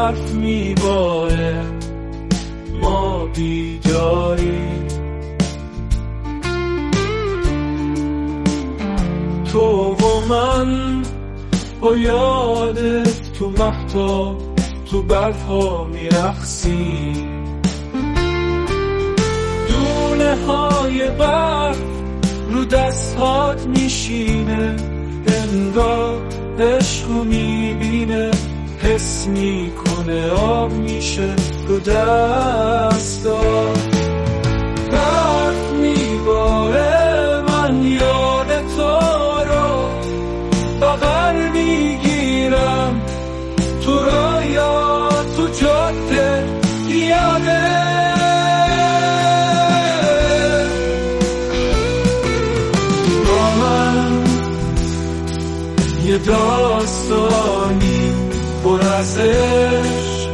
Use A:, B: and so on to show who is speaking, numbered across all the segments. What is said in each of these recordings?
A: برف میباره ما بیداریم، تو و من با یادت تو مهتاب تو برف ها میرقصیم، دونه های برف رو دستات میشینه، انگار عشقو میبینه، حس میکنه آب میشه رو دستات. برف میباره من یاد تو رو بغل میگیرم، تو رویا تو جاده پیاده، با من یه داستانی پر از عشق،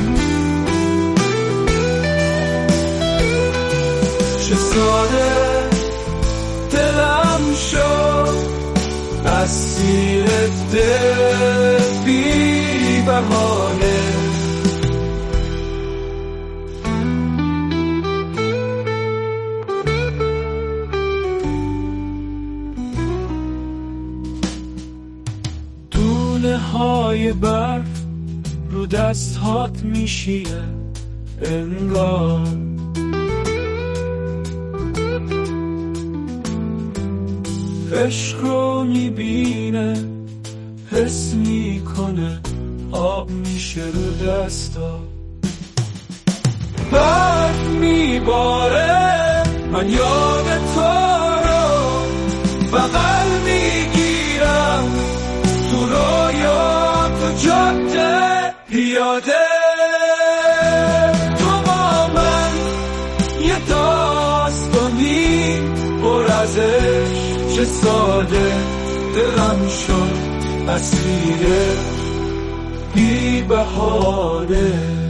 A: چه ساده دلم شد اسیر دل بی بهانه. دونه های برف رو دستات میشینه، انگار عشق رو میبینه، حس میکنه آب میشه رو دستا. برف میباره من یاد تو رو بغل میگیرم، تو رویا تو جاده پیاده، تو با من یه داستانی پر از عشق، چه ساده دلم شد اسیر بی بهانه.